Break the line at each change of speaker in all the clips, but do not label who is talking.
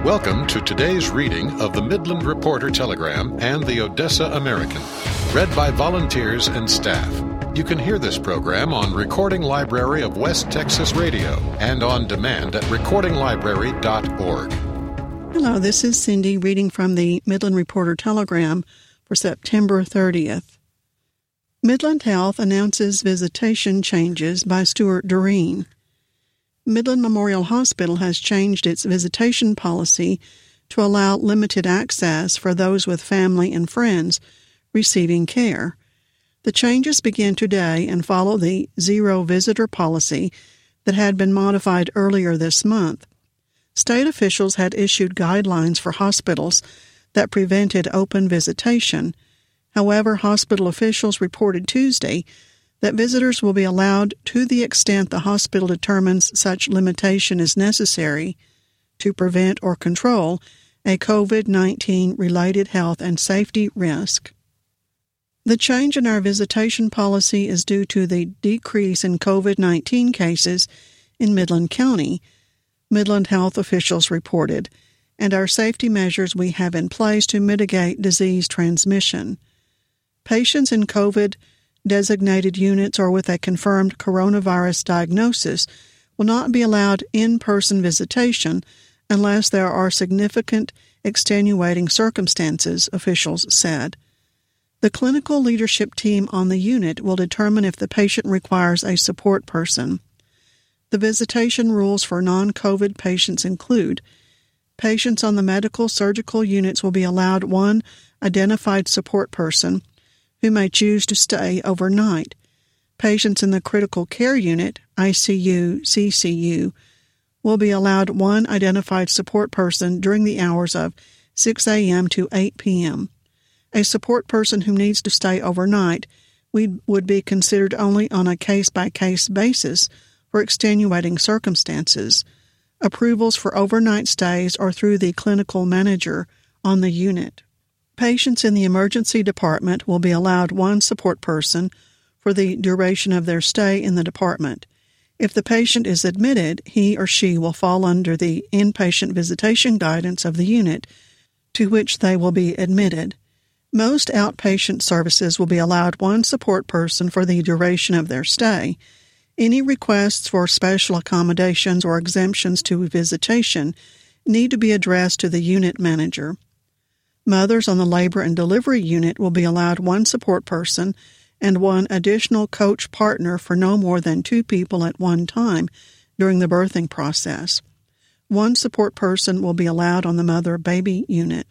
Welcome to today's reading of the Midland Reporter Telegram and the Odessa American, read by volunteers and staff. You can hear this program on Recording Library of West Texas Radio and on demand at recordinglibrary.org.
Hello, this is Cindy reading from the Midland Reporter Telegram for September 30th. Midland Health announces visitation changes by Stuart Doreen. Midland Memorial Hospital has changed its visitation policy to allow limited access for those with family and friends receiving care. The changes begin today and follow the zero visitor policy that had been modified earlier this month. State officials had issued guidelines for hospitals that prevented open visitation. However, hospital officials reported Tuesday that visitors will be allowed to the extent the hospital determines such limitation is necessary to prevent or control a COVID-19 related health and safety risk. The change in our visitation policy is due to the decrease in COVID-19 cases in Midland County, Midland Health officials reported, and our safety measures we have in place to mitigate disease transmission. Patients in COVID-designated units or with a confirmed coronavirus diagnosis will not be allowed in-person visitation unless there are significant extenuating circumstances, officials said. The clinical leadership team on the unit will determine if the patient requires a support person. The visitation rules for non-COVID patients include: patients on the medical surgical units will be allowed one identified support person who may choose to stay overnight. Patients in the critical care unit, ICU, CCU, will be allowed one identified support person during the hours of 6 a.m. to 8 p.m. A support person who needs to stay overnight would be considered only on a case-by-case basis for extenuating circumstances. Approvals for overnight stays are through the clinical manager on the unit. Patients in the emergency department will be allowed one support person for the duration of their stay in the department. If the patient is admitted, he or she will fall under the inpatient visitation guidance of the unit to which they will be admitted. Most outpatient services will be allowed one support person for the duration of their stay. Any requests for special accommodations or exemptions to visitation need to be addressed to the unit manager. Mothers on the labor and delivery unit will be allowed one support person and one additional coach partner for no more than 2 people at one time during the birthing process. One support person will be allowed on the mother-baby unit.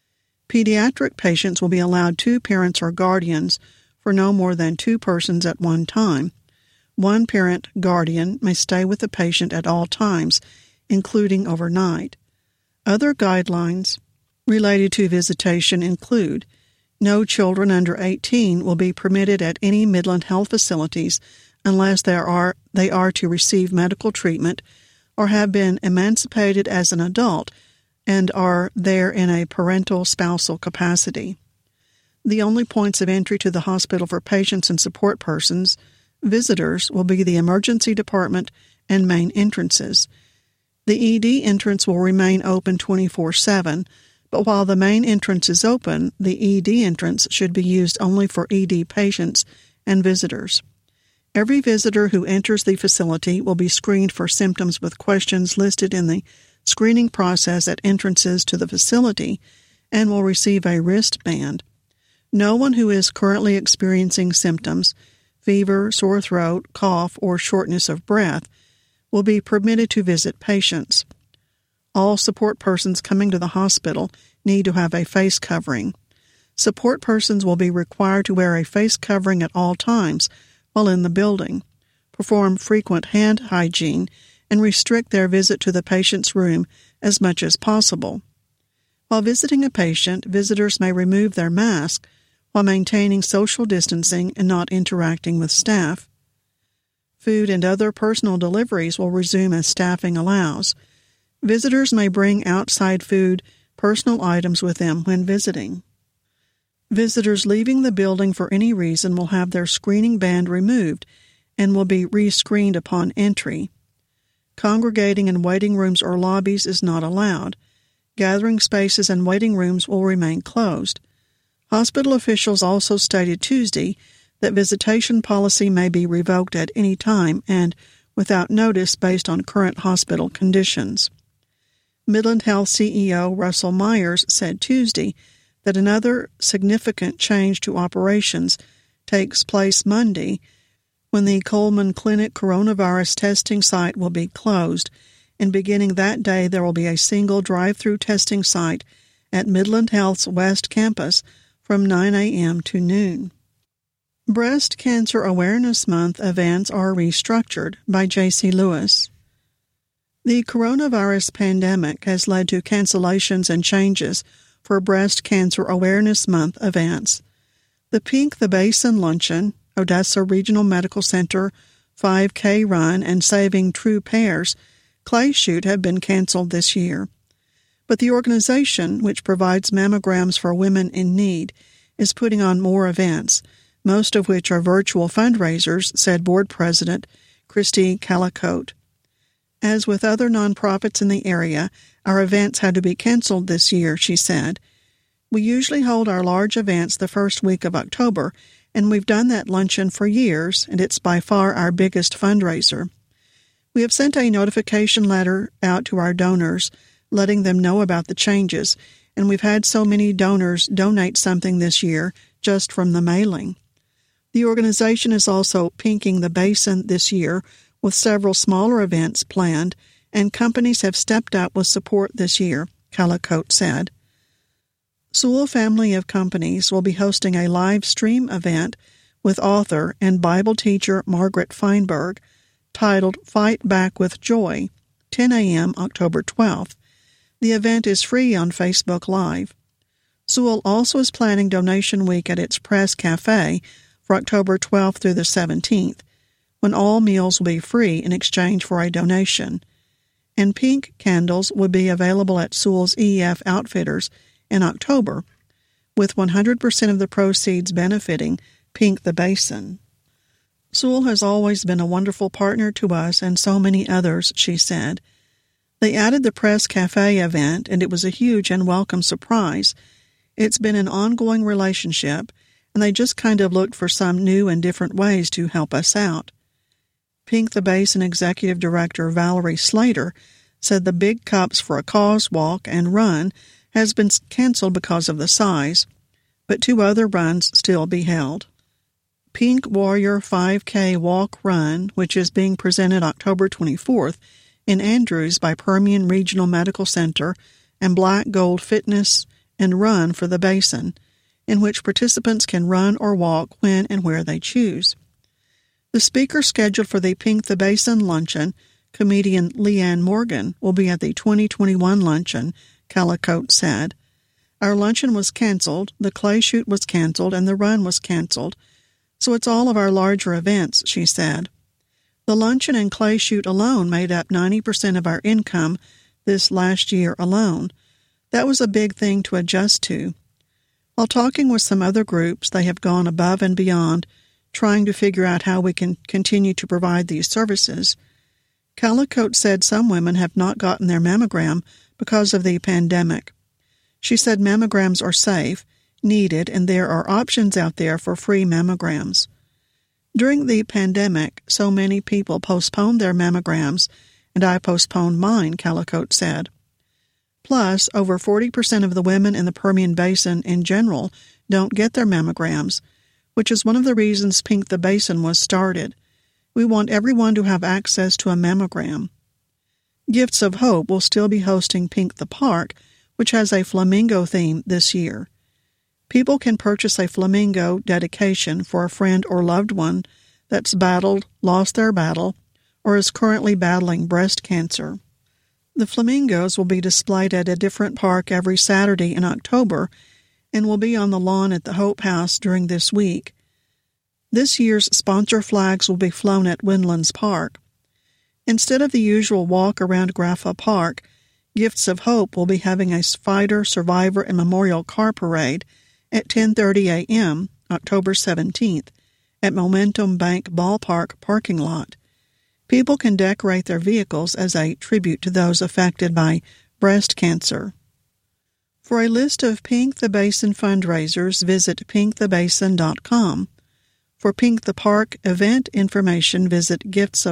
Pediatric patients will be allowed 2 parents or guardians for no more than 2 persons at one time. One parent guardian may stay with the patient at all times, including overnight. Other guidelines related to visitation include: no children under 18 will be permitted at any Midland Health facilities unless they are to receive medical treatment or have been emancipated as an adult and are there in a parental spousal capacity. The only points of entry to the hospital for patients and support persons, visitors, will be the emergency department and main entrances. The ED entrance will remain open 24/7, but while the main entrance is open, the ED entrance should be used only for ED patients and visitors. Every visitor who enters the facility will be screened for symptoms with questions listed in the screening process at entrances to the facility and will receive a wristband. No one who is currently experiencing symptoms, fever, sore throat, cough, or shortness of breath, will be permitted to visit patients. All support persons coming to the hospital need to have a face covering. Support persons will be required to wear a face covering at all times while in the building, perform frequent hand hygiene, and restrict their visit to the patient's room as much as possible. While visiting a patient, visitors may remove their mask while maintaining social distancing and not interacting with staff. Food and other personal deliveries will resume as staffing allows. Visitors may bring outside food, personal items with them when visiting. Visitors leaving the building for any reason will have their screening band removed and will be re-screened upon entry. Congregating in waiting rooms or lobbies is not allowed. Gathering spaces and waiting rooms will remain closed. Hospital officials also stated Tuesday that visitation policy may be revoked at any time and without notice based on current hospital conditions. Midland Health CEO Russell Myers said Tuesday that another significant change to operations takes place Monday when the Coleman Clinic coronavirus testing site will be closed, and beginning that day there will be a single drive-through testing site at Midland Health's West Campus from 9 a.m. to noon. Breast Cancer Awareness Month events are restructured by J.C. Lewis. The coronavirus pandemic has led to cancellations and changes for Breast Cancer Awareness Month events. The Pink the Basin Luncheon, Odessa Regional Medical Center 5K Run, and Saving True Pairs Clay Shoot have been canceled this year. But the organization, which provides mammograms for women in need, is putting on more events, most of which are virtual fundraisers, said Board President Christy Calicote. As with other nonprofits in the area, our events had to be canceled this year, she said. We usually hold our large events the first week of October, and we've done that luncheon for years, and it's by far our biggest fundraiser. We have sent a notification letter out to our donors, letting them know about the changes, and we've had so many donors donate something this year just from the mailing. The organization is also pinking the basin this year with several smaller events planned, and companies have stepped up with support this year, Calicote said. Sewell family of companies will be hosting a live stream event with author and Bible teacher Margaret Feinberg titled Fight Back with Joy, 10 a.m. October 12th. The event is free on Facebook Live. Sewell also is planning Donation Week at its Press Cafe for October 12th through the 17th, when all meals will be free in exchange for a donation. And pink candles will be available at Sewell's EF Outfitters in October, with 100% of the proceeds benefiting Pink the Basin. Sewell has always been a wonderful partner to us and so many others, she said. They added the Press Cafe event, and it was a huge and welcome surprise. It's been an ongoing relationship, and they just kind of looked for some new and different ways to help us out. Pink the Basin Executive Director Valerie Slater said the Big Cups for a Cause walk and run has been canceled because of the size, but 2 other runs still be held. Pink Warrior 5K Walk Run, which is being presented October 24th in Andrews by Permian Regional Medical Center, and Black Gold Fitness and Run for the Basin, in which participants can run or walk when and where they choose. The speaker scheduled for the Pink the Basin luncheon, comedian Leanne Morgan, will be at the 2021 luncheon, Calicote said. Our luncheon was canceled, the clay shoot was canceled, and the run was canceled, so it's all of our larger events, she said. The luncheon and clay shoot alone made up 90% of our income this last year alone. That was a big thing to adjust to. While talking with some other groups, they have gone above and beyond, trying to figure out how we can continue to provide these services. Calicote said some women have not gotten their mammogram because of the pandemic. She said mammograms are safe, needed, and there are options out there for free mammograms. During the pandemic, so many people postponed their mammograms, and I postponed mine, Calicote said. Plus, over 40% of the women in the Permian Basin in general don't get their mammograms, which is one of the reasons Pink the Basin was started. We want everyone to have access to a mammogram. Gifts of Hope will still be hosting Pink the Park, which has a flamingo theme this year. People can purchase a flamingo dedication for a friend or loved one that's lost their battle, or is currently battling breast cancer. The flamingos will be displayed at a different park every Saturday in October and will be on the lawn at the Hope House during this week. This year's sponsor flags will be flown at Windlands Park. Instead of the usual walk around Graffa Park, Gifts of Hope will be having a Fighter, Survivor, and Memorial Car Parade at 10:30 a.m., October 17th, at Momentum Bank Ballpark parking lot. People can decorate their vehicles as a tribute to those affected by breast cancer. For a list of Pink the Basin fundraisers, visit pinkthebasin.com. For Pink the Park event information, visit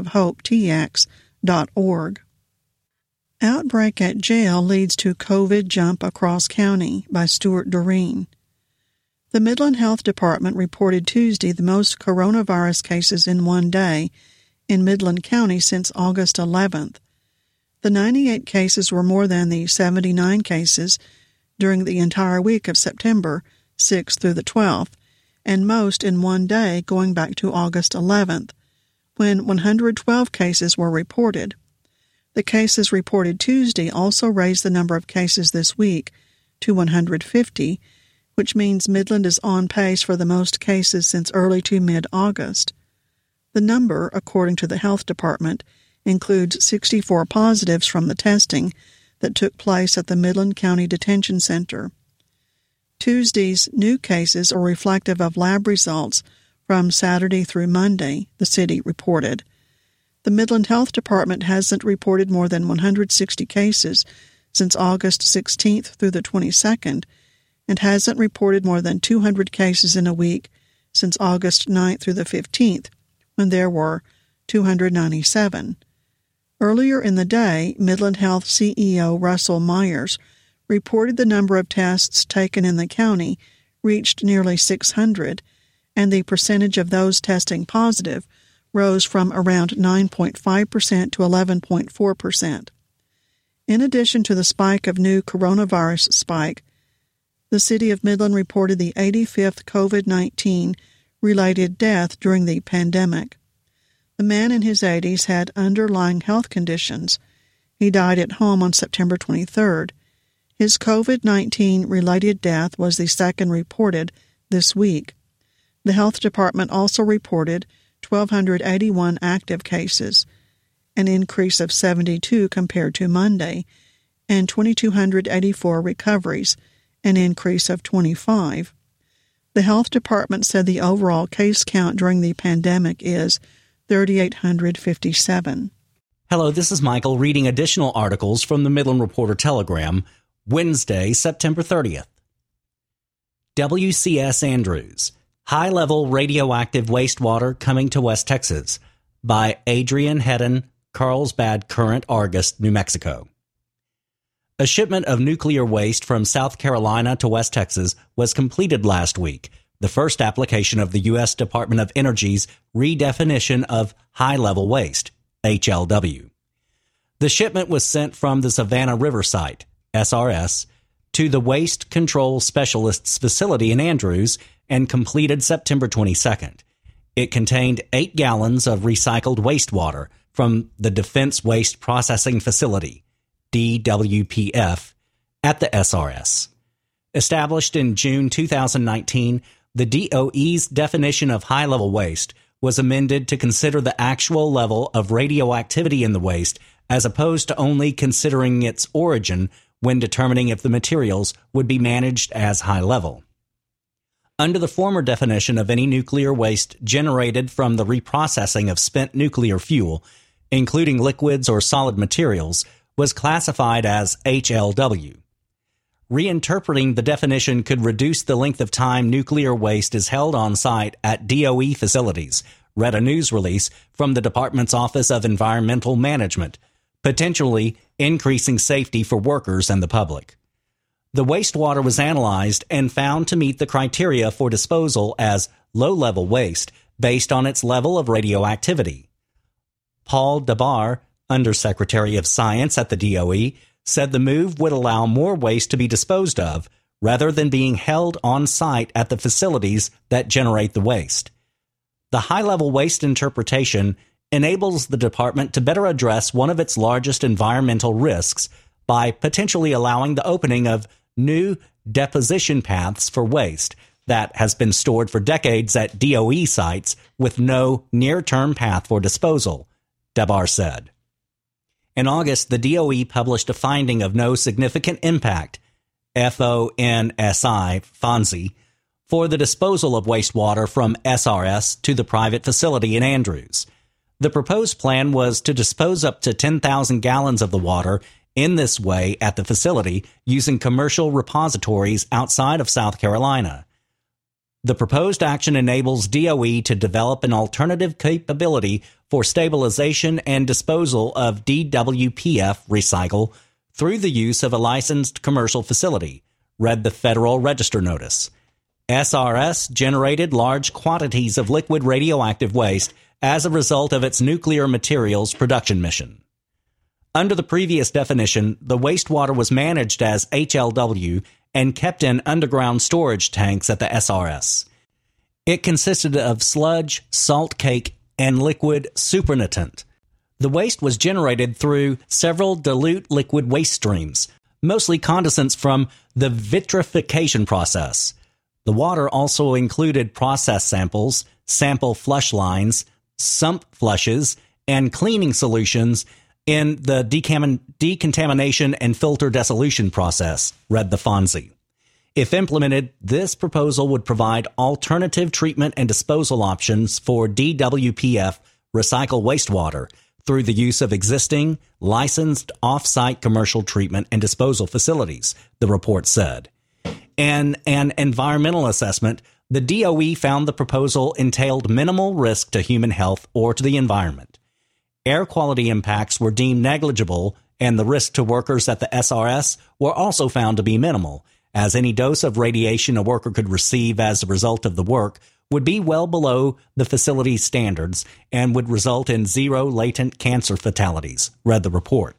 giftsofhopetx.org. Outbreak at jail leads to COVID jump across county by Stuart Doreen. The Midland Health Department reported Tuesday the most coronavirus cases in one day in Midland County since August 11th. The 98 cases were more than the 79 cases during the entire week of September 6th through the 12th, and most in one day going back to August 11th, when 112 cases were reported. The cases reported Tuesday also raised the number of cases this week to 150, which means Midland is on pace for the most cases since early to mid-August. The number, according to the Health Department, includes 64 positives from the testing that took place at the Midland County Detention Center. Tuesday's new cases are reflective of lab results from Saturday through Monday, the city reported. The Midland Health Department hasn't reported more than 160 cases since August 16th through the 22nd, and hasn't reported more than 200 cases in a week since August 9th through the 15th, when there were 297. Earlier in the day, Midland Health CEO Russell Myers reported the number of tests taken in the county reached nearly 600, and the percentage of those testing positive rose from around 9.5% to 11.4%. In addition to the spike of new coronavirus spike, the city of Midland reported the 85th COVID-19 related death during the pandemic. The man in his 80s had underlying health conditions. He died at home on September 23rd. His COVID-19 related death was the second reported this week. The health department also reported 1,281 active cases, an increase of 72 compared to Monday, and 2,284 recoveries, an increase of 25. The health department said the overall case count during the pandemic is 3,857.
Hello, this is Michael reading additional articles from the Midland Reporter Telegram, Wednesday, September 30th. WCS Andrews, High-Level Radioactive Wastewater Coming to West Texas, by Adrian Hedden, Carlsbad Current, Argus, New Mexico. A shipment of nuclear waste from South Carolina to West Texas was completed last week, the first application of the U.S. Department of Energy's redefinition of high-level waste, HLW. The shipment was sent from the Savannah River Site, SRS, to the Waste Control Specialists Facility in Andrews and completed September 22nd. It contained 8 gallons of recycled wastewater from the Defense Waste Processing Facility, DWPF, at the SRS. Established in June 2019, the DOE's definition of high-level waste was amended to consider the actual level of radioactivity in the waste as opposed to only considering its origin when determining if the materials would be managed as high-level. Under the former definition of any nuclear waste generated from the reprocessing of spent nuclear fuel, including liquids or solid materials, was classified as HLW. Reinterpreting the definition could reduce the length of time nuclear waste is held on site at DOE facilities, read a news release from the department's Office of Environmental Management, potentially increasing safety for workers and the public. The wastewater was analyzed and found to meet the criteria for disposal as low-level waste based on its level of radioactivity. Paul DeBar, Undersecretary of Science at the DOE, said the move would allow more waste to be disposed of rather than being held on site at the facilities that generate the waste. The high-level waste interpretation enables the department to better address one of its largest environmental risks by potentially allowing the opening of new deposition paths for waste that has been stored for decades at DOE sites with no near-term path for disposal, DeBar said. In August, the DOE published a finding of no significant impact, FONSI, for the disposal of wastewater from SRS to the private facility in Andrews. The proposed plan was to dispose up to 10,000 gallons of the water in this way at the facility using commercial repositories outside of South Carolina. The proposed action enables DOE to develop an alternative capability for stabilization and disposal of DWPF recycle through the use of a licensed commercial facility, read the Federal Register notice. SRS generated large quantities of liquid radioactive waste as a result of its nuclear materials production mission. Under the previous definition, the wastewater was managed as HLW and kept in underground storage tanks at the SRS. It consisted of sludge, salt cake, and liquid supernatant. The waste was generated through several dilute liquid waste streams, mostly condensate from the vitrification process. The water also included process samples, sample flush lines, sump flushes, and cleaning solutions in the decontamination and filter dissolution process, read the FONSI. If implemented, this proposal would provide alternative treatment and disposal options for DWPF recycled wastewater through the use of existing, licensed off-site commercial treatment and disposal facilities, the report said. In an environmental assessment, the DOE found the proposal entailed minimal risk to human health or to the environment. Air quality impacts were deemed negligible, and the risk to workers at the SRS were also found to be minimal, as any dose of radiation a worker could receive as a result of the work would be well below the facility's standards and would result in zero latent cancer fatalities, read the report.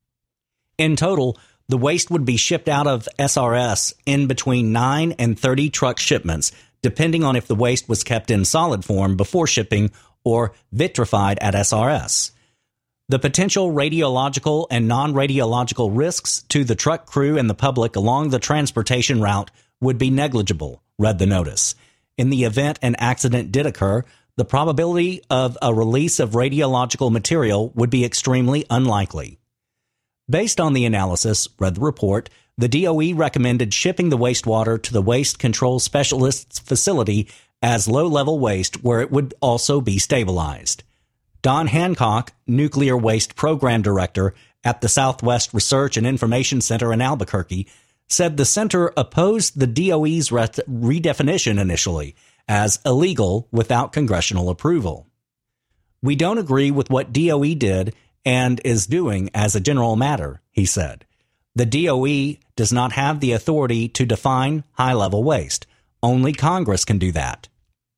In total, the waste would be shipped out of SRS in between 9 and 30 truck shipments, depending on if the waste was kept in solid form before shipping or vitrified at SRS. The potential radiological and non-radiological risks to the truck crew and the public along the transportation route would be negligible, read the notice. In the event an accident did occur, the probability of a release of radiological material would be extremely unlikely. Based on the analysis, read the report, the DOE recommended shipping the wastewater to the Waste Control Specialists facility as low-level waste where it would also be stabilized. Don Hancock, Nuclear Waste Program Director at the Southwest Research and Information Center in Albuquerque, said the center opposed the DOE's redefinition initially as illegal without congressional approval. We don't agree with what DOE did and is doing as a general matter, he said. The DOE does not have the authority to define high-level waste. Only Congress can do that.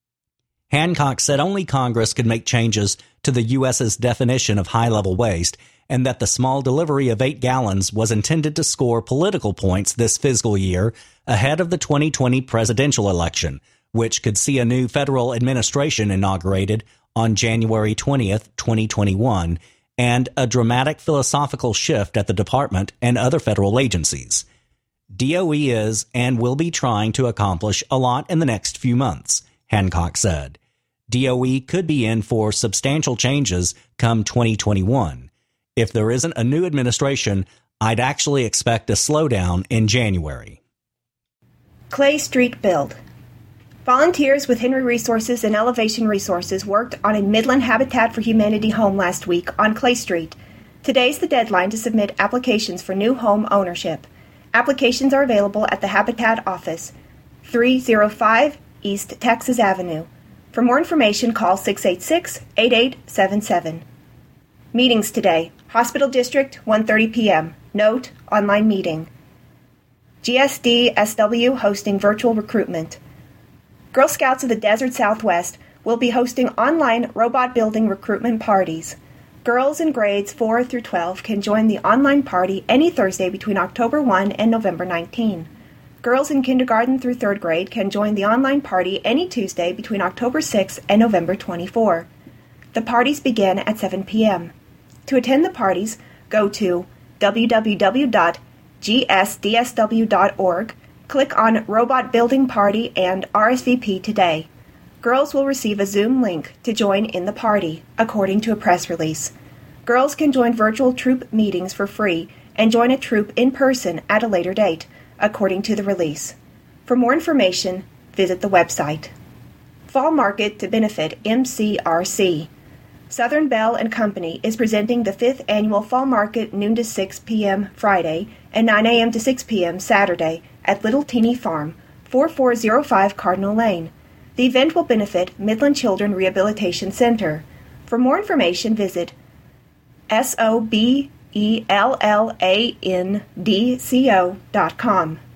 Hancock said only Congress could make changes to the U.S.'s definition of high-level waste, and that the small delivery of 8 gallons was intended to score political points this fiscal year ahead of the 2020 presidential election, which could see a new federal administration inaugurated on January 20th, 2021, and a dramatic philosophical shift at the department and other federal agencies. DOE is and will be trying to accomplish a lot in the next few months, Hancock said. DOE could be in for substantial changes come 2021. If there isn't a new administration, I'd actually expect a slowdown in January.
Clay Street build. Volunteers with Henry Resources and Elevation Resources worked on a Midland Habitat for Humanity home last week on Clay Street. Today's the deadline to submit applications for new home ownership. Applications are available at the Habitat office, 305 East Texas Avenue. For more information, call 686-8877. Meetings today. Hospital District, 1:30 p.m. Note, online meeting. GSD-SW hosting virtual recruitment. Girl Scouts of the Desert Southwest will be hosting online robot building recruitment parties. Girls in grades 4 through 12 can join the online party any Thursday between October 1 and November 19. Girls in kindergarten through 3rd grade can join the online party any Tuesday between October 6 and November 24. The parties begin at 7 p.m. To attend the parties, go to www.gsdsw.org, click on Robot Building Party, and RSVP today. Girls will receive a Zoom link to join in the party, according to a press release. Girls can join virtual troop meetings for free and join a troop in person at a later date, according to the release. For more information, visit the website. Fall Market to benefit MCRC. Southern Bell and Company is presenting the 5th Annual Fall Market noon to 6 p.m. Friday and 9 a.m. to 6 p.m. Saturday at Little Teeny Farm, 4405 Cardinal Lane. The event will benefit Midland Children Rehabilitation Center. For more information, visit SOBELLANDCO.com.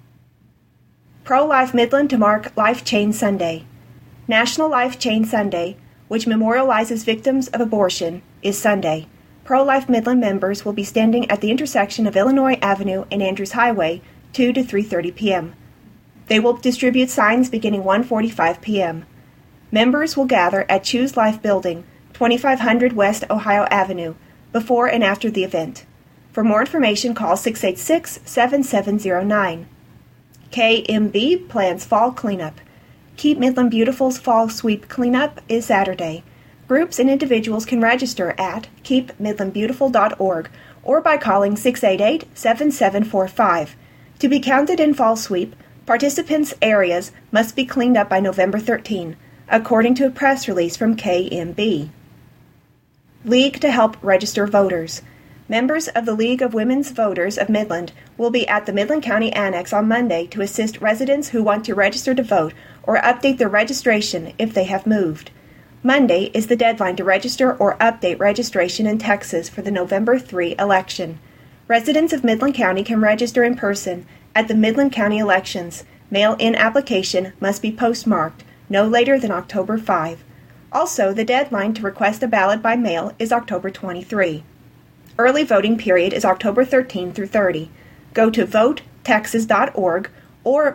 Pro-Life Midland to mark Life Chain Sunday. National Life Chain Sunday, which memorializes victims of abortion, is Sunday. Pro-Life Midland members will be standing at the intersection of Illinois Avenue and Andrews Highway 2 to 3:30 p.m. They will distribute signs beginning 1:45 p.m. Members will gather at Choose Life Building, 2500 West Ohio Avenue, before and after the event. For more information, call 686-7709. KMB plans fall cleanup. Keep Midland Beautiful's Fall Sweep Cleanup is Saturday. Groups and individuals can register at keepmidlandbeautiful.org or by calling 688-7745. To be counted in Fall Sweep, participants' areas must be cleaned up by November 13, according to a press release from KMB. League to help register voters. Members of the League of Women's Voters of Midland will be at the Midland County Annex on Monday to assist residents who want to register to vote or update their registration if they have moved. Monday is the deadline to register or update registration in Texas for the November 3 election. Residents of Midland County can register in person at the Midland County elections. Mail-in application must be postmarked no later than October 5. Also, the deadline to request a ballot by mail is October 23. Early voting period is October 13 through 30. Go to votetexas.org or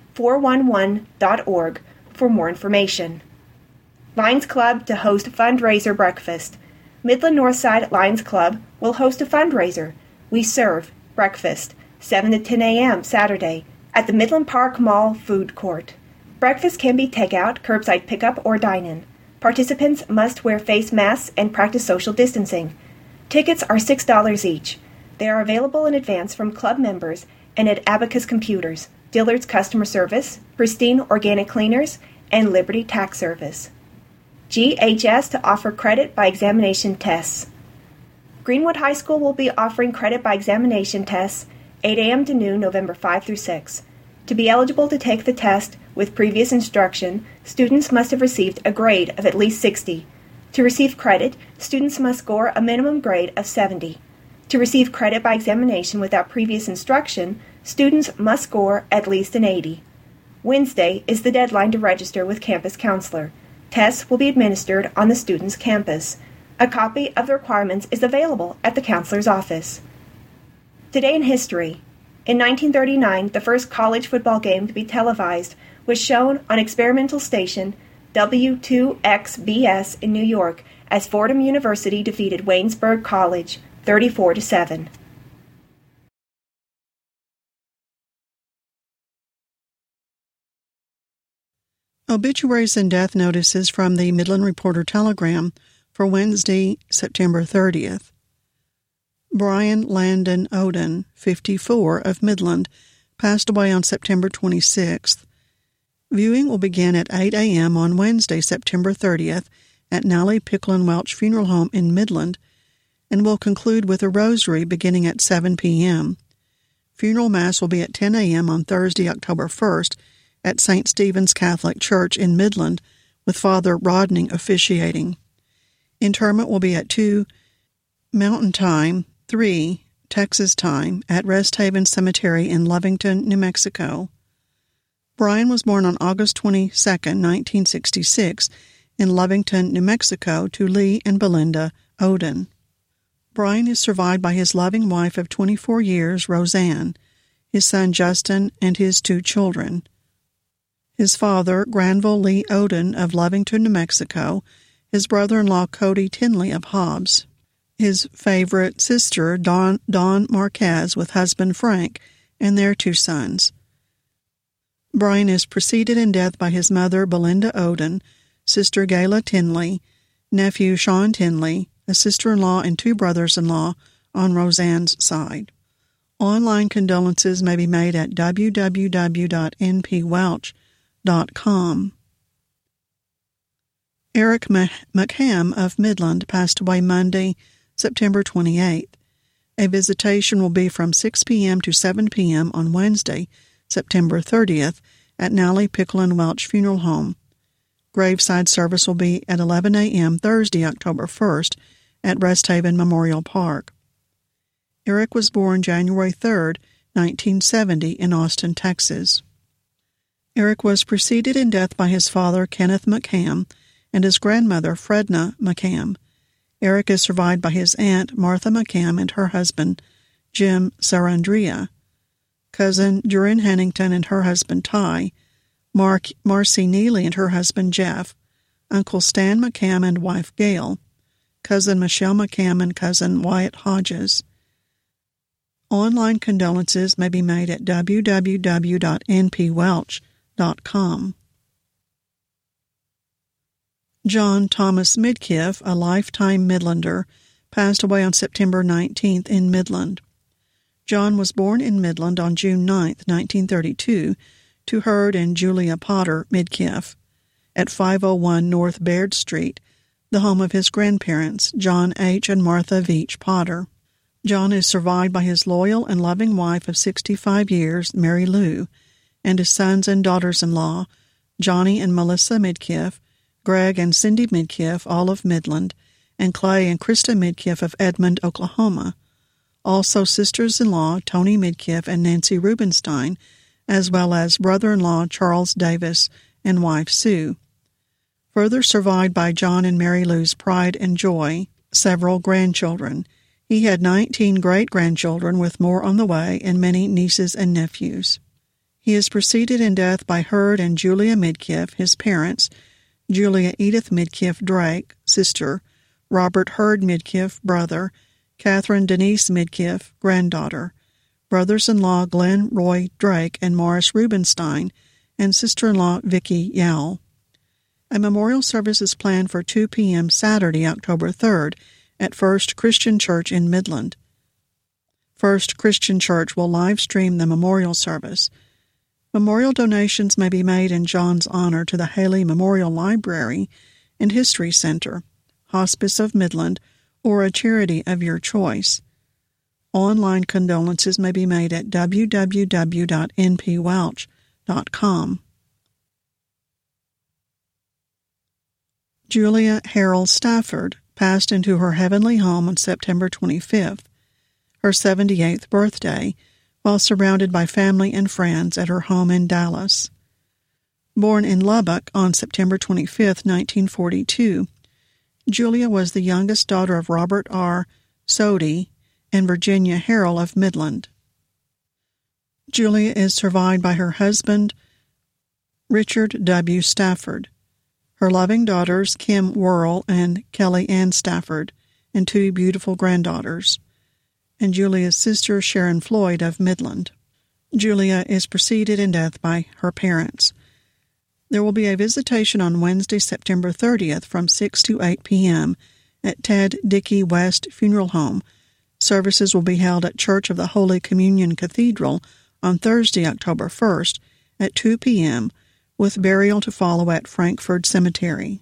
vote411.org for more information. Lions Club to host fundraiser breakfast. Midland Northside Lions Club will host a fundraiser. We serve breakfast, 7 to 10 a.m. Saturday at the Midland Park Mall Food Court. Breakfast can be takeout, curbside pickup, or dine-in. Participants must wear face masks and practice social distancing. Tickets are $6 each. They are available in advance from club members and at Abacus Computers, Dillard's Customer Service, Pristine Organic Cleaners, and Liberty Tax Service. GHS to offer credit by examination tests. Greenwood High School will be offering credit by examination tests 8 a.m. to noon, November 5 through 6. To be eligible to take the test with previous instruction, students must have received a grade of at least 60. To receive credit, students must score a minimum grade of 70. To receive credit by examination without previous instruction, students must score at least an 80. Wednesday is the deadline to register with Campus Counselor. Tests will be administered on the student's campus. A copy of the requirements is available at the counselor's office. Today in history. In 1939, the first college football game to be televised was shown on experimental station W2XBS in New York as Fordham University defeated Waynesburg College 34-7.
Obituaries and death notices from the Midland Reporter Telegram for Wednesday, September 30th. Brian Landon Oden, 54, of Midland, passed away on September 26th. Viewing will begin at 8 a.m. on Wednesday, September 30th at Nally Picklin Welch Funeral Home in Midland and will conclude with a rosary beginning at 7 p.m. Funeral Mass will be at 10 a.m. on Thursday, October 1st at St. Stephen's Catholic Church in Midland with Father Rodney officiating. Interment will be at 2 Mountain Time, 3 Texas Time at Rest Haven Cemetery in Lovington, New Mexico. Brian was born on August 22, 1966, in Lovington, New Mexico, to Lee and Belinda Oden. Brian is survived by his loving wife of 24 years, Roseanne, his son Justin, and his 2 children. His father, Granville Lee Oden of Lovington, New Mexico, his brother-in-law Cody Tinley of Hobbs, his favorite sister, Dawn Marquez, with husband Frank, and their 2 sons. Brian is preceded in death by his mother, Belinda Oden, sister Gayla Tinley, nephew Sean Tinley, a sister-in-law and 2 brothers-in-law on Roseanne's side. Online condolences may be made at www.npwelch.com. Eric McCam of Midland passed away Monday, September 28th. A visitation will be from 6 p.m. to 7 p.m. on Wednesday, September 30th, at Nally Pickle and Welch Funeral Home. Graveside service will be at 11 a.m. Thursday, October 1st, at Rest Haven Memorial Park. Eric was born January 3rd, 1970, in Austin, Texas. Eric was preceded in death by his father, Kenneth McCam, and his grandmother, Fredna McCam. Eric is survived by his aunt, Martha McCam, and her husband, Jim Sarandria, cousin Durin Hannington and her husband, Ty, Marcy Neely and her husband, Jeff, Uncle Stan McCam and wife, Gail, cousin Michelle McCam and cousin Wyatt Hodges. Online condolences may be made at www.npwelch.com. John Thomas Midkiff, a lifetime Midlander, passed away on September 19th in Midland. John was born in Midland on June 9, 1932, to Herd and Julia Potter Midkiff, at 501 North Baird Street, the home of his grandparents, John H. and Martha Veach Potter. John is survived by his loyal and loving wife of 65 years, Mary Lou, and his sons and daughters-in-law, Johnny and Melissa Midkiff, Greg and Cindy Midkiff, all of Midland, and Clay and Krista Midkiff of Edmond, Oklahoma. Also sisters-in-law Tony Midkiff and Nancy Rubenstein, as well as brother-in-law Charles Davis and wife Sue. Further survived by John and Mary Lou's pride and joy, several grandchildren. He had 19 great-grandchildren with more on the way and many nieces and nephews. He is preceded in death by Herd and Julia Midkiff, his parents, Julia Edith Midkiff Drake, sister, Robert Herd Midkiff, brother, Catherine Denise Midkiff, granddaughter, brothers-in-law Glenn Roy Drake and Morris Rubenstein, and sister-in-law Vicki Yowell. A memorial service is planned for 2 p.m. Saturday, October 3rd, at First Christian Church in Midland. First Christian Church will live stream the memorial service. Memorial donations may be made in John's honor to the Haley Memorial Library and History Center, Hospice of Midland, or a charity of your choice. Online condolences may be made at www.npwelch.com. Julia Harold Stafford passed into her heavenly home on September 25th, her 78th birthday, while surrounded by family and friends at her home in Dallas. Born in Lubbock on September 25, 1942, Julia was the youngest daughter of Robert R. Soddy and Virginia Harrell of Midland. Julia is survived by her husband, Richard W. Stafford, her loving daughters, Kim Worrell and Kelly Ann Stafford, and 2 beautiful granddaughters, and Julia's sister, Sharon Floyd of Midland. Julia is preceded in death by her parents. There will be a visitation on Wednesday, September 30th from 6 to 8 p.m. at Ted Dickey West Funeral Home. Services will be held at Church of the Holy Communion Cathedral on Thursday, October 1st at 2 p.m., with burial to follow at Frankford Cemetery.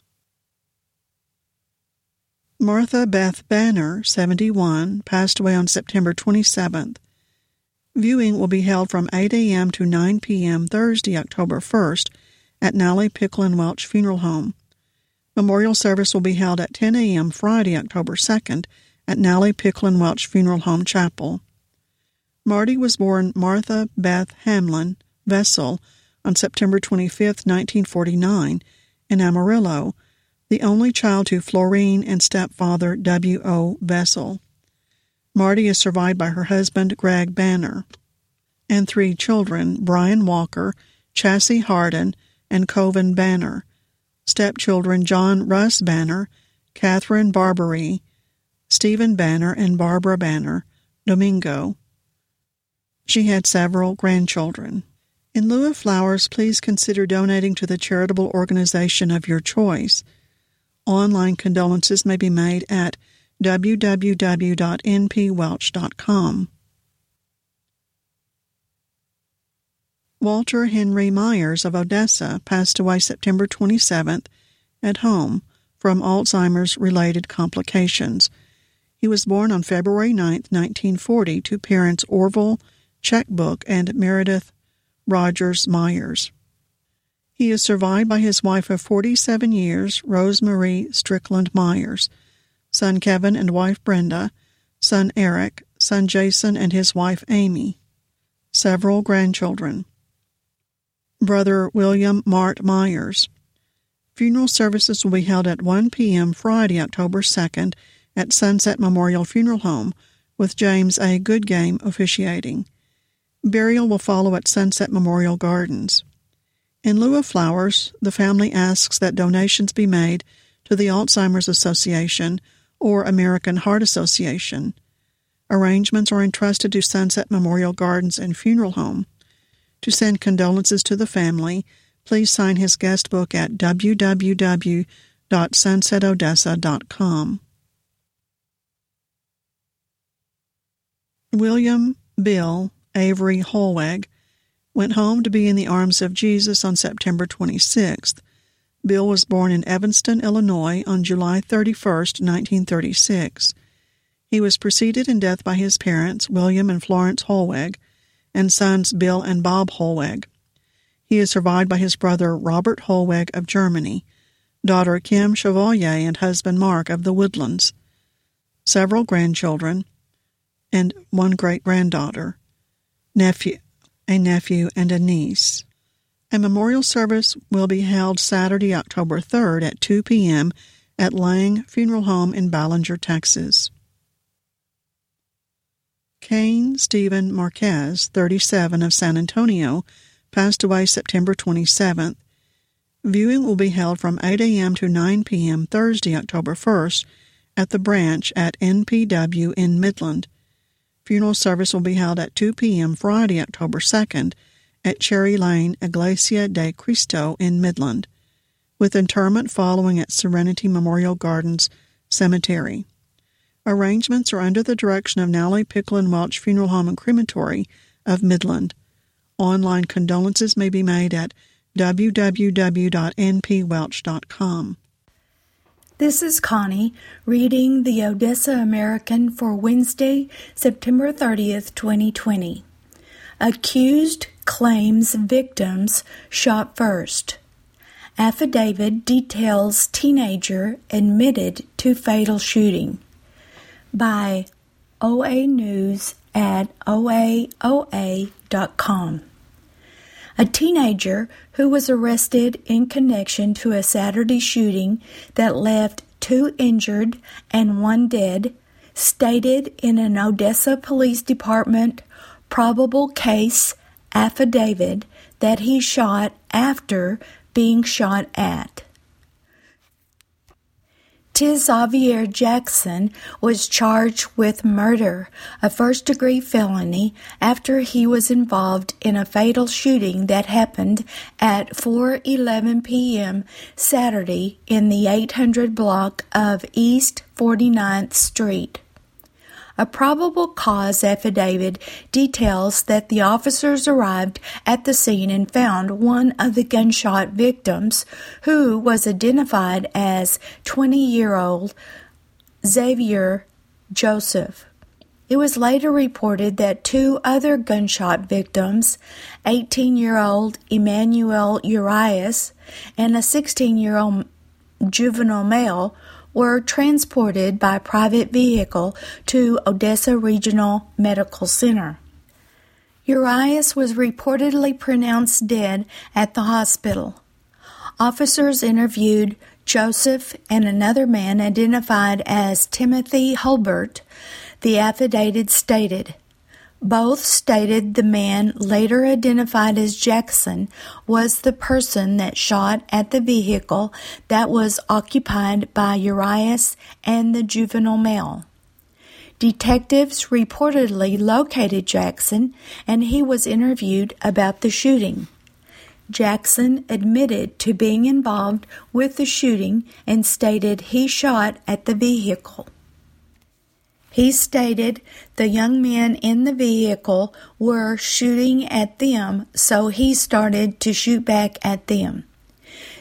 Martha Beth Banner, 71, passed away on September 27th. Viewing will be held from 8 a.m. to 9 p.m. Thursday, October 1st, at Nally Pickle and Welch Funeral Home. Memorial service will be held at 10 a.m. Friday, October 2nd, at Nally Pickle and Welch Funeral Home Chapel. Marty was born Martha Beth Hamlin Vessel on September 25, 1949, in Amarillo, the only child to Florine and stepfather W.O. Vessel. Marty is survived by her husband, Greg Banner, and 3 children, Brian Walker, Chassie Hardin, and Coven Banner, stepchildren John Russ Banner, Catherine Barbary, Stephen Banner, and Barbara Banner, Domingo. She had several grandchildren. In lieu of flowers, please consider donating to the charitable organization of your choice. Online condolences may be made at www.npwelch.com. Walter Henry Myers of Odessa passed away September 27th, at home from Alzheimer's-related complications. He was born on February 9, 1940, to parents Orville Checkbook and Meredith Rogers Myers. He is survived by his wife of 47 years, Rosemarie Strickland Myers, son Kevin and wife Brenda, son Eric, son Jason and his wife Amy, several grandchildren. Brother William Mart Myers. Funeral services will be held at 1 p.m. Friday, October 2nd at Sunset Memorial Funeral Home, with James A. Goodgame officiating. Burial will follow at Sunset Memorial Gardens. In lieu of flowers, the family asks that donations be made to the Alzheimer's Association or American Heart Association. Arrangements are entrusted to Sunset Memorial Gardens and Funeral Home. To send condolences to the family, please sign his guest book at www.sunsetodessa.com. William Bill Avery Holweg went home to be in the arms of Jesus on September 26th. Bill was born in Evanston, Illinois on July 31st, 1936. He was preceded in death by his parents, William and Florence Holweg, and sons Bill and Bob Holweg. He is survived by his brother Robert Holweg of Germany, daughter Kim Chevalier and husband Mark of the Woodlands, several grandchildren, and one great-granddaughter, a nephew, and a niece. A memorial service will be held Saturday, October 3rd at 2 p.m. at Lang Funeral Home in Ballinger, Texas. Cain Stephen Marquez, 37, of San Antonio, passed away September 27th. Viewing will be held from 8 a.m. to 9 p.m. Thursday, October 1st, at the branch at NPW in Midland. Funeral service will be held at 2 p.m. Friday, October 2nd, at Cherry Lane, Iglesia de Cristo in Midland, with interment following at Serenity Memorial Gardens Cemetery. Arrangements are under the direction of Nally Pickle and Welch Funeral Home and Crematory of Midland. Online condolences may be made at www.npwelch.com.
This is Connie reading the Odessa American for Wednesday, September 30th, 2020. Accused claims victims shot first. Affidavit details teenager admitted to fatal shooting. By OA News at oaoa.com. A teenager who was arrested in connection to a Saturday shooting that left 2 injured and 1 dead stated in an Odessa Police Department probable case affidavit that he shot after being shot at. Xavier Jackson was charged with murder, a first-degree felony, after he was involved in a fatal shooting that happened at 4:11 p.m. Saturday in the 800 block of East 49th Street. A probable cause affidavit details that the officers arrived at the scene and found one of the gunshot victims, who was identified as 20-year-old Xavier Joseph. It was later reported that 2 other gunshot victims, 18-year-old Emmanuel Urias and a 16-year-old juvenile male, were transported by private vehicle to Odessa Regional Medical Center. Urias was reportedly pronounced dead at the hospital. Officers interviewed Joseph and another man identified as Timothy Hulbert, the affidavit stated. Both stated the man, later identified as Jackson, was the person that shot at the vehicle that was occupied by Urias and the juvenile male. Detectives reportedly located Jackson, and he was interviewed about the shooting. Jackson admitted to being involved with the shooting and stated he shot at the vehicle. He stated the young men in the vehicle were shooting at them, so he started to shoot back at them.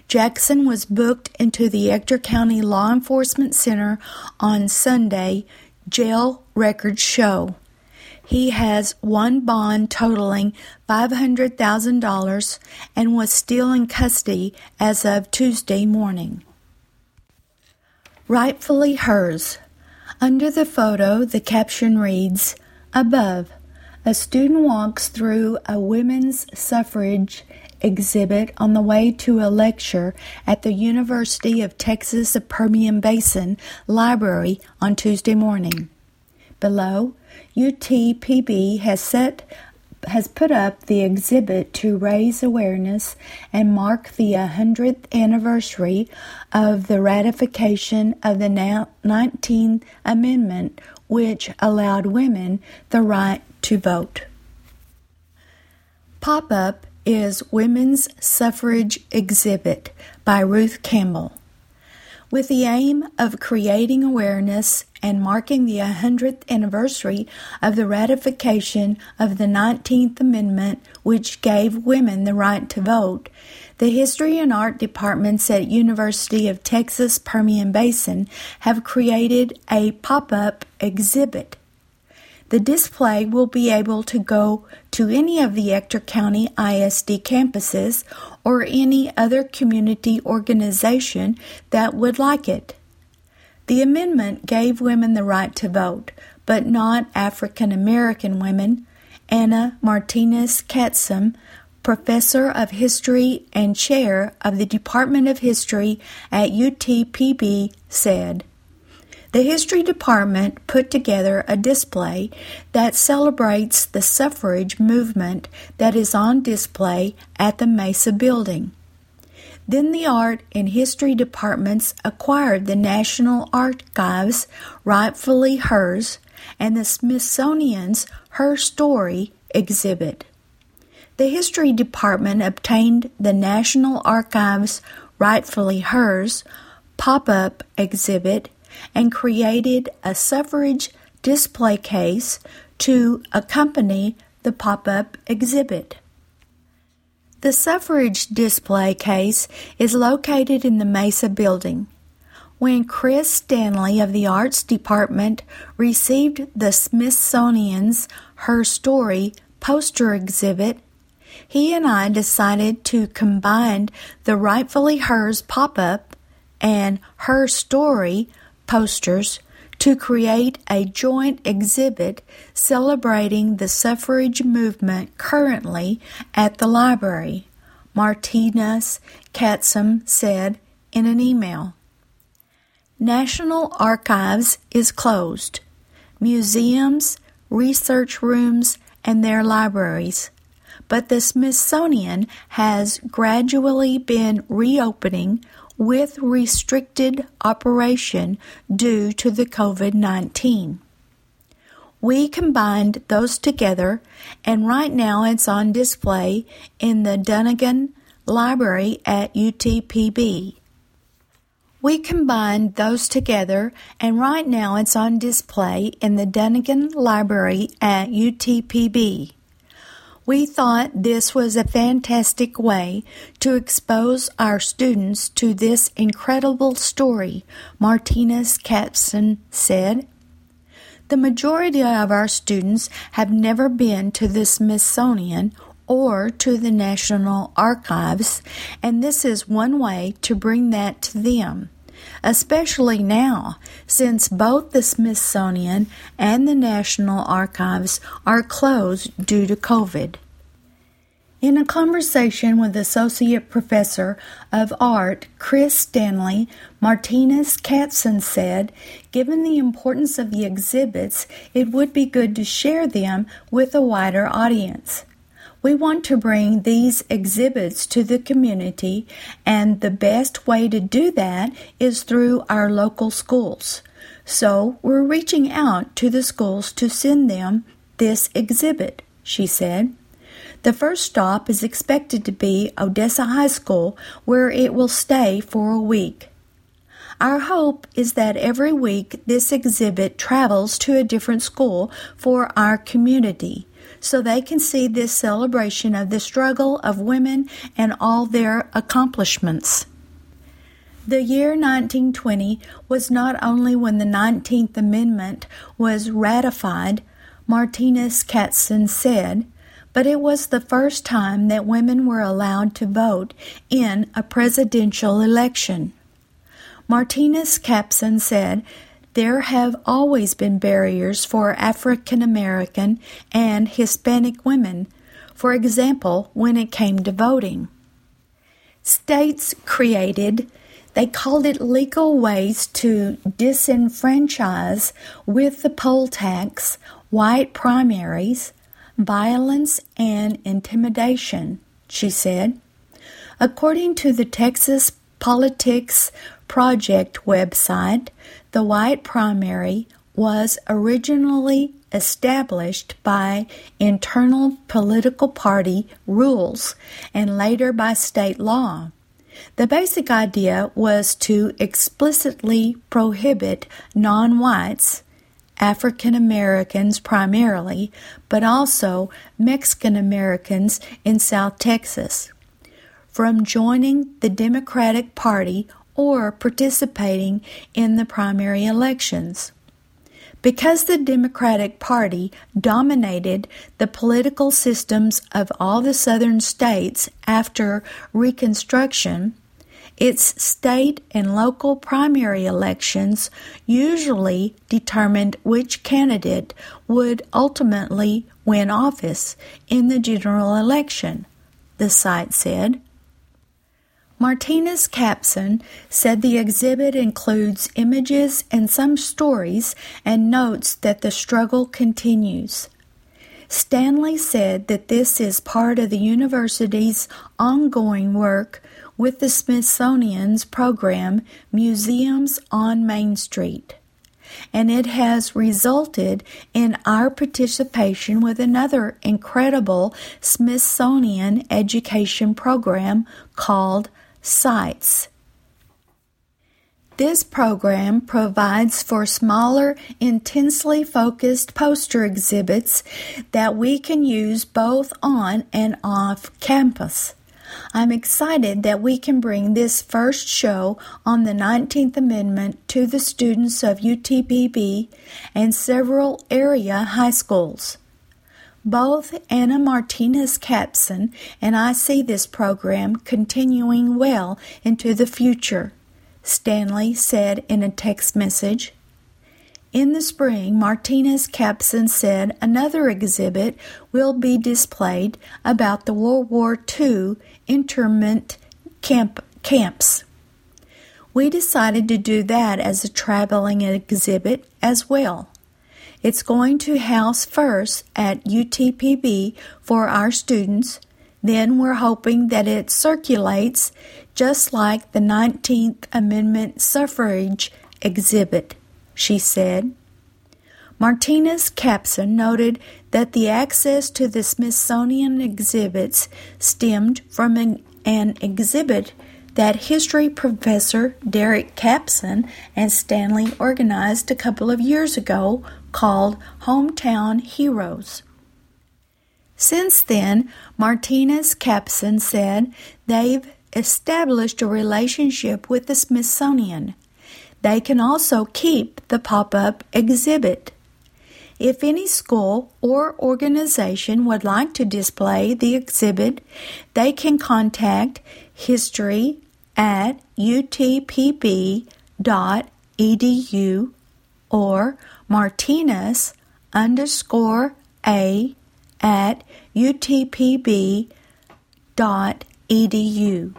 Jackson was booked into the Ector County Law Enforcement Center on Sunday. Jail records show he has one bond totaling $500,000 and was still in custody as of Tuesday morning. Rightfully hers. Under the photo, the caption reads, "Above, a student walks through a women's suffrage exhibit on the way to a lecture at the University of Texas Permian Basin Library on Tuesday morning." Below, UTPB has put up the exhibit to raise awareness and mark the 100th anniversary of the ratification of the 19th Amendment, which allowed women the right to vote. Pop-up is Women's Suffrage Exhibit by Ruth Campbell. With the aim of creating awareness and marking the 100th anniversary of the ratification of the 19th Amendment, which gave women the right to vote, the History and Art departments at University of Texas Permian Basin have created a pop-up exhibit. The display will be able to go to any of the Ector County ISD campuses or any other community organization that would like it. The amendment gave women the right to vote, but not African American women. Anna Martinez Katzum, professor of history and chair of the Department of History at UTPB, said, "The History Department put together a display that celebrates the suffrage movement that is on display at the Mesa building. Then the Art and History Departments acquired the National Archives, rightfully hers, and the Smithsonian's Her Story exhibit. The History Department obtained the National Archives, rightfully hers, pop-up exhibit and created a suffrage display case to accompany the pop-up exhibit. The suffrage display case is located in the Mesa building. When Chris Stanley of the Arts Department received the Smithsonian's Her Story poster exhibit, he and I decided to combine the Rightfully Hers pop-up and Her Story posters to create a joint exhibit celebrating the suffrage movement currently at the library," Martinez Katzum said in an email. National Archives is closed. Museums, research rooms, and their libraries. But the Smithsonian has gradually been reopening with restricted operation due to the COVID-19. We combined those together, and right now it's on display in the Dunnigan Library at UTPB. We combined those together, and right now it's on display in the Dunnigan Library at UTPB. We thought this was a fantastic way to expose our students to this incredible story, Martinez Katzum said. The majority of our students have never been to the Smithsonian or to the National Archives, and this is one way to bring that to them, especially now, since both the Smithsonian and the National Archives are closed due to COVID. In a conversation with Associate Professor of Art Chris Stanley, Martinez Katzum said, "Given the importance of the exhibits, it would be good to share them with a wider audience. We want to bring these exhibits to the community, and the best way to do that is through our local schools. So we're reaching out to the schools to send them this exhibit," she said. The first stop is expected to be Odessa High School, where it will stay for a week. Our hope is that every week this exhibit travels to a different school for our community, so they can see this celebration of the struggle of women and all their accomplishments. The year 1920 was not only when the 19th Amendment was ratified, Martinez-Katzen said, but it was the first time that women were allowed to vote in a presidential election. Martinez-Katzen said, there have always been barriers for African American and Hispanic women, for example, when it came to voting. States created, they called it legal ways to disenfranchise with the poll tax, white primaries, violence, and intimidation, she said. According to the Texas Politics Project website, the white primary was originally established by internal political party rules and later by state law. The basic idea was to explicitly prohibit non-whites, African Americans primarily, but also Mexican Americans in South Texas, from joining the Democratic Party or participating in the primary elections. Because the Democratic Party dominated the political systems of all the southern states after Reconstruction, its state and local primary elections usually determined which candidate would ultimately win office in the general election, the site said. Martinez-Katzen said the exhibit includes images and some stories and notes that the struggle continues. Stanley said that this is part of the university's ongoing work with the Smithsonian's program Museums on Main Street, and it has resulted in our participation with another incredible Smithsonian education program called Sites. This program provides for smaller, intensely focused poster exhibits that we can use both on and off campus. I'm excited that we can bring this first show on the 19th Amendment to the students of UTPB and several area high schools. Both Anna Martinez-Katzen and I see this program continuing well into the future, Stanley said in a text message. In the spring, Martinez-Katzen said another exhibit will be displayed about the World War II internment camps. We decided to do that as a traveling exhibit as well. It's going to house first at UTPB for our students, then we're hoping that it circulates just like the 19th Amendment suffrage exhibit, she said. Martinez-Katzen noted that the access to the Smithsonian exhibits stemmed from an exhibit that history professor Derek Kapson and Stanley organized a couple of years ago called Hometown Heroes. Since then, Martinez-Katzen said they've established a relationship with the Smithsonian. They can also keep the pop-up exhibit. If any school or organization would like to display the exhibit, they can contact history@utpb.edu or Martinez_A@utpb.edu.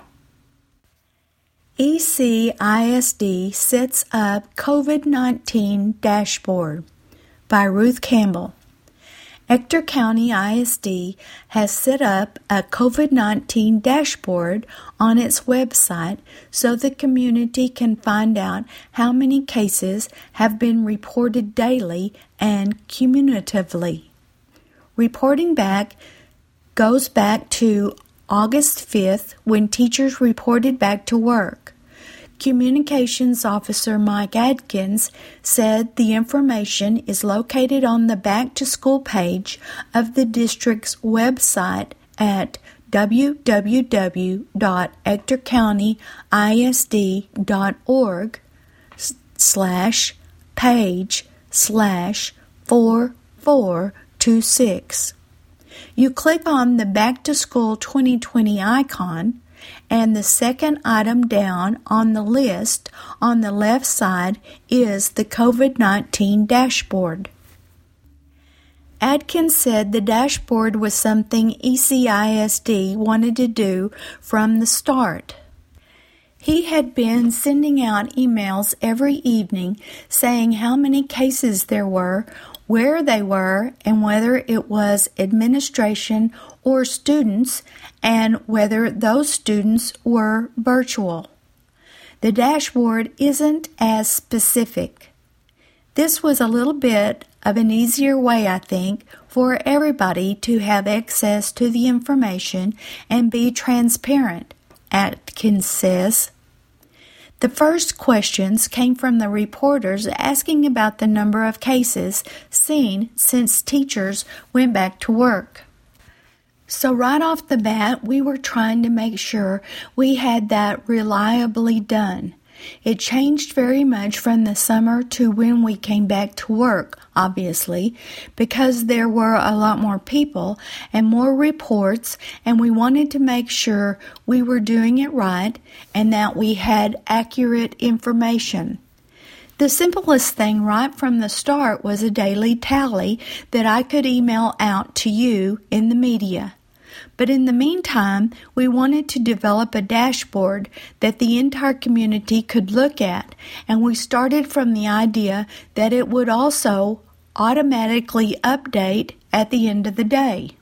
ECISD sets up COVID-19 dashboard by Ruth Campbell. Ector County ISD has set up a COVID-19 dashboard on its website so the community can find out how many cases have been reported daily and cumulatively. Reporting back goes back to August 5th when teachers reported back to work. Communications Officer Mike Adkins said the information is located on the Back to School page of the district's website at www.ectorcountyisd.org/page/4426. You click on the Back to School 2020 icon, and the second item down on the list on the left side is the COVID-19 dashboard. Adkins said the dashboard was something ECISD wanted to do from the start. He had been sending out emails every evening saying how many cases there were, where they were, and whether it was administration or students, and whether those students were virtual. The dashboard isn't as specific. This was a little bit of an easier way, I think, for everybody to have access to the information and be transparent, Atkins says. The first questions came from the reporters asking about the number of cases seen since teachers went back to work. So right off the bat, we were trying to make sure we had that reliably done. It changed very much from the summer to when we came back to work, obviously, because there were a lot more people and more reports, and we wanted to make sure we were doing it right and that we had accurate information. The simplest thing right from the start was a daily tally that I could email out to you in the media. But in the meantime, we wanted to develop a dashboard that the entire community could look at, and we started from the idea that it would also automatically update at the end of the day.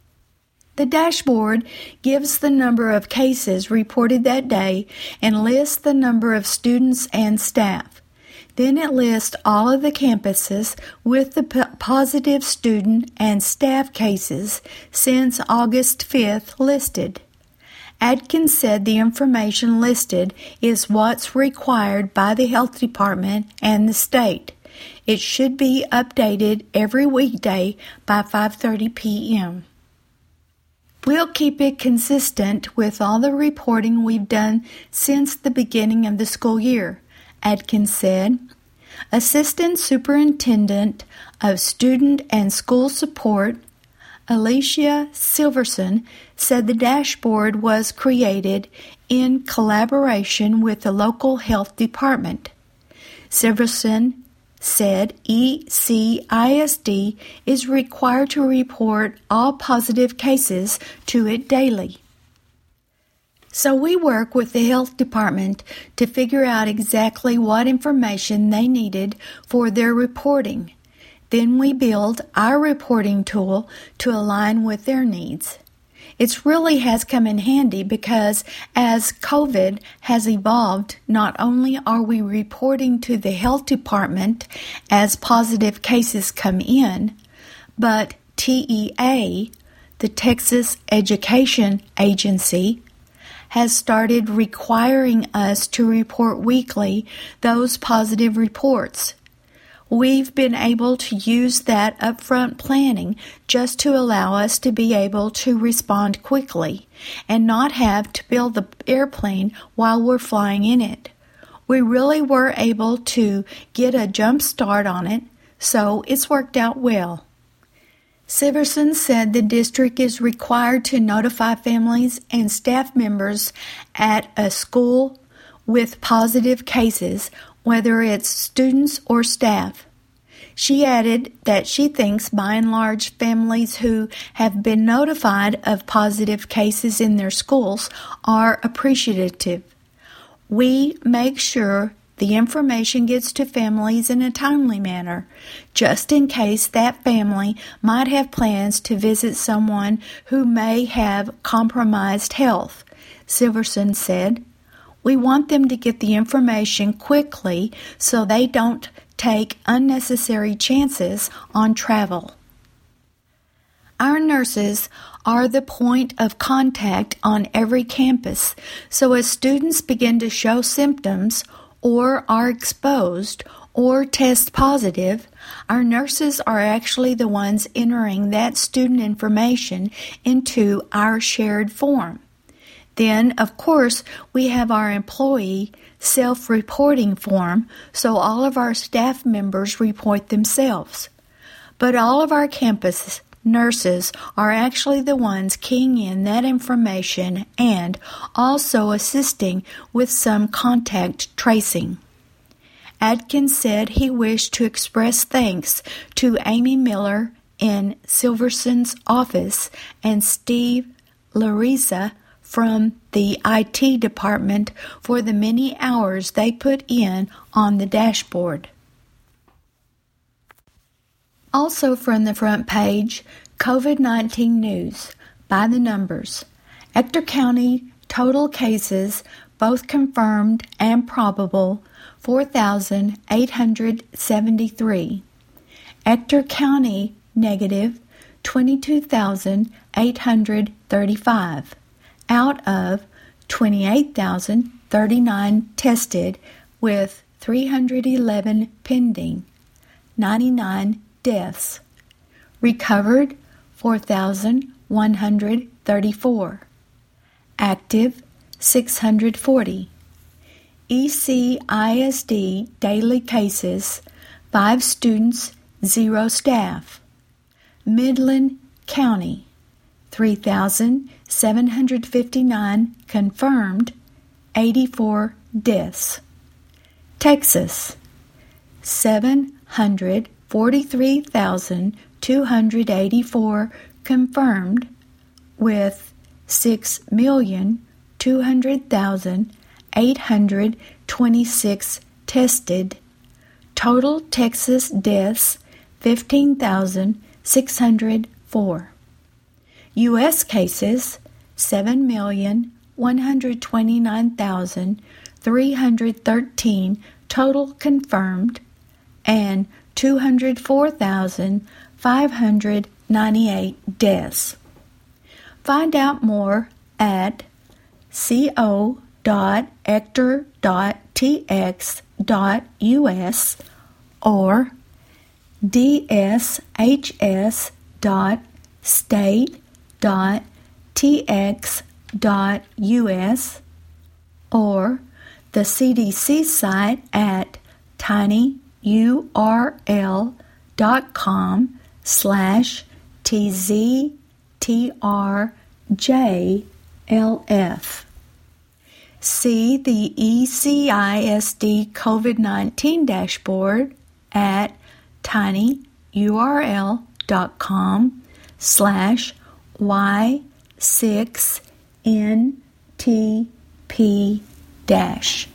The dashboard gives the number of cases reported that day and lists the number of students and staff. Then it lists all of the campuses with the positive student and staff cases since August 5th listed. Adkins said the information listed is what's required by the health department and the state. It should be updated every weekday by 5:30 p.m. We'll keep it consistent with all the reporting we've done since the beginning of the school year, Adkins said. Assistant Superintendent of Student and School Support, Alicia Silverson, said the dashboard was created in collaboration with the local health department. Silverson said ECISD is required to report all positive cases to it daily. So we work with the health department to figure out exactly what information they needed for their reporting. Then we build our reporting tool to align with their needs. It really has come in handy because as COVID has evolved, not only are we reporting to the health department as positive cases come in, but TEA, the Texas Education Agency, has started requiring us to report weekly those positive reports. We've been able to use that upfront planning just to allow us to be able to respond quickly and not have to build the airplane while we're flying in it. We really were able to get a jump start on it, so it's worked out well. Silverson said the district is required to notify families and staff members at a school with positive cases, whether it's students or staff. She added that she thinks by and large families who have been notified of positive cases in their schools are appreciative. We make sure the information gets to families in a timely manner, just in case that family might have plans to visit someone who may have compromised health, Silverson said. We want them to get the information quickly so they don't take unnecessary chances on travel. Our nurses are the point of contact on every campus, so as students begin to show symptoms or are exposed or test positive, our nurses are actually the ones entering that student information into our shared form. Then, of course, we have our employee self-reporting form, so all of our staff members report themselves. But all of our campus nurses are actually the ones keying in that information and also assisting with some contact tracing. Atkins said he wished to express thanks to Amy Miller in Silverson's office and Steve Larissa from the IT department for the many hours they put in on the dashboard. Also from the front page, COVID-19 news by the numbers. Ector County total cases, both confirmed and probable, 4,873. Ector County negative, 22,835. Out of 28,039 tested with 311 pending, 99 deaths. Recovered 4,134. Active 640. ECISD daily cases 5 students, 0 staff. Midland County 3,759 confirmed, 84 deaths. Texas 743,284 confirmed with 6,200,826 tested. Total Texas deaths 15,604. U.S. cases 7,129,313 total confirmed and 204,598 deaths. Find out more at co.ector.tx.us or dsh.state.tx.us or the CDC site at tinyurl.com/tztrjlf. See the ECISD COVID-19 dashboard at tinyurl.com/y6ntp-.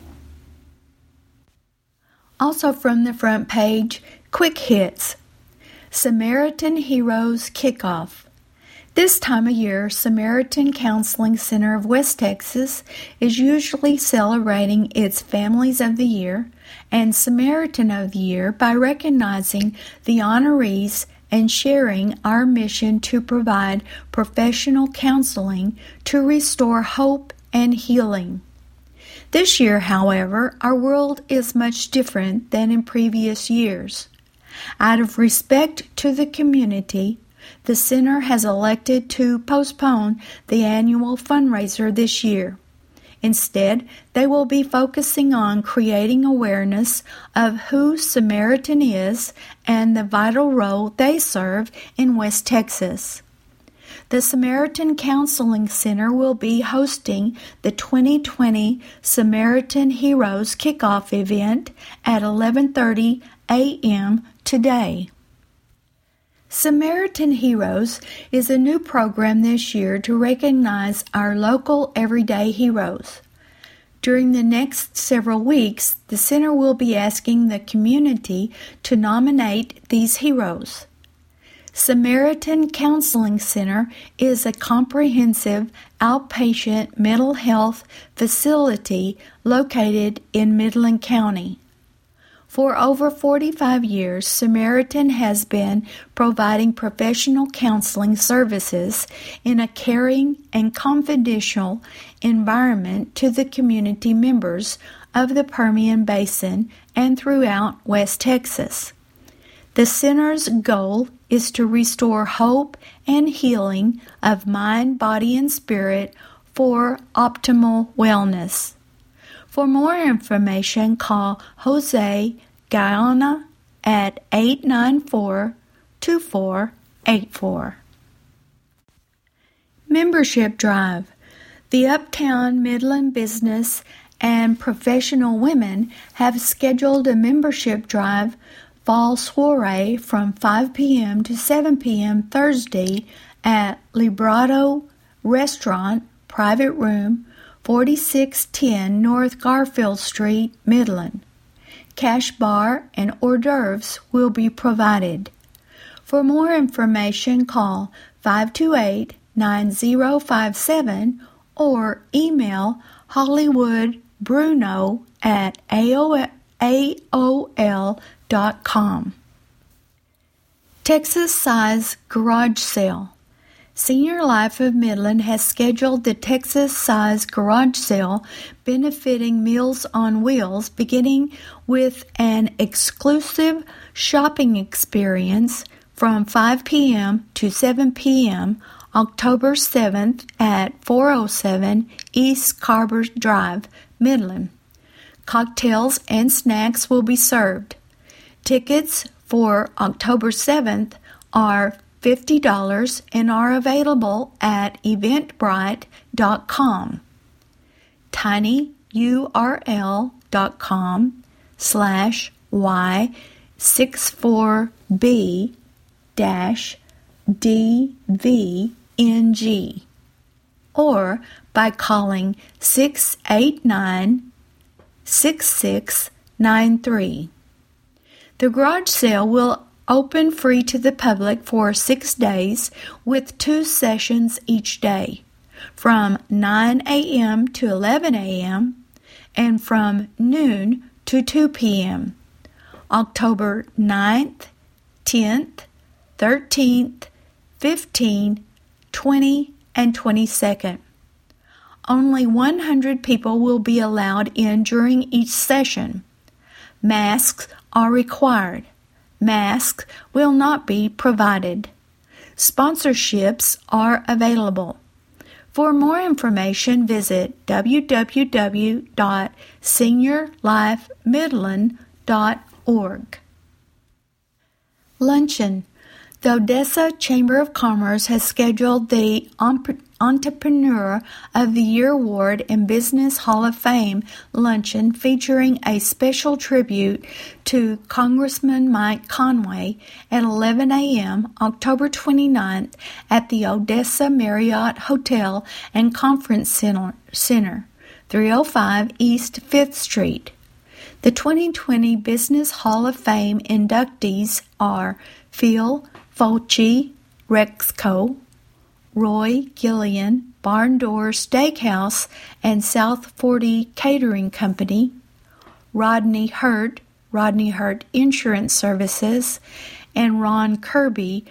Also from the front page, quick hits. Samaritan Heroes Kickoff. This time of year, Samaritan Counseling Center of West Texas is usually celebrating its Families of the Year and Samaritan of the Year by recognizing the honorees and sharing our mission to provide professional counseling to restore hope and healing. This year, however, our world is much different than in previous years. Out of respect to the community, the center has elected to postpone the annual fundraiser this year. Instead, they will be focusing on creating awareness of who Samaritan is and the vital role they serve in West Texas. The Samaritan Counseling Center will be hosting the 2020 Samaritan Heroes Kickoff event at 11:30 a.m. today. Samaritan Heroes is a new program this year to recognize our local everyday heroes. During the next several weeks, the center will be asking the community to nominate these heroes. Samaritan Counseling Center is a comprehensive outpatient mental health facility located in Midland County. For over 45 years, Samaritan has been providing professional counseling services in a caring and confidential environment to the community members of the Permian Basin and throughout West Texas. The center's goal is to restore hope and healing of mind, body, and spirit for optimal wellness. For more information, call Jose Guyana at 894-2484. Membership Drive. The Uptown Midland Business and Professional Women have scheduled a membership drive fall soiree from 5 p.m. to 7 p.m. Thursday at Librado Restaurant, Private Room, 4610 North Garfield Street, Midland. Cash bar and hors d'oeuvres will be provided. For more information, call 528-9057 or email hollywoodbruno at AOL.com. Texas Size Garage Sale. Senior Life of Midland has scheduled the Texas Size Garage Sale benefiting Meals on Wheels, beginning with an exclusive shopping experience from 5 p.m. to 7 p.m. October 7th at 407 East Carver Drive, Midland. Cocktails and snacks will be served. Tickets for October 7th are $50 and are available at eventbrite.com. tinyurl.com/y64B-DVNG or by calling 689-6693. The garage sale will open free to the public for 6 days with 2 sessions each day, from 9 a.m. to 11 a.m. and from noon to 2 p.m. October 9th, 10th, 13th, 15th, 20th, and 22nd. Only 100 people will be allowed in during each session. Masks are required. Masks will not be provided. Sponsorships are available. For more information, visit www.seniorlifemidland.org. Luncheon. The Odessa Chamber of Commerce has scheduled the Entrepreneur of the Year Award and Business Hall of Fame luncheon featuring a special tribute to Congressman Mike Conway at 11 a.m. October 29th at the Odessa Marriott Hotel and Conference Center, 305 East 5th Street. The 2020 Business Hall of Fame inductees are Phil Fulci, Rexco, Roy Gillian, Barn Door Steakhouse and South 40 Catering Company, Rodney Hurt Insurance Services, and Ron Kirby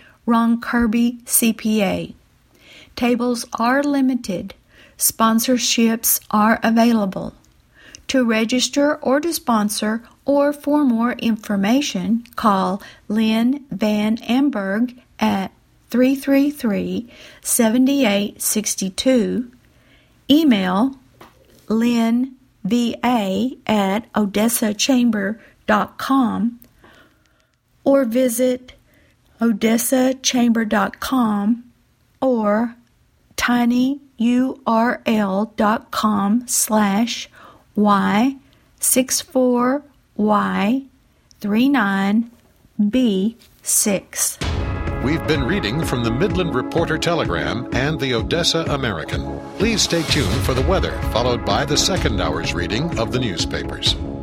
CPA. Tables are limited. Sponsorships are available. To register or to sponsor or for more information, call Lynn Van Amberg at 333-7862, email lynnva@odessachamber.com, or visit odessachamber.com or tinyurl.com/y64y39b6.
We've been reading from the Midland Reporter Telegram and the Odessa American. Please stay tuned for the weather, followed by the second hour's reading of the newspapers.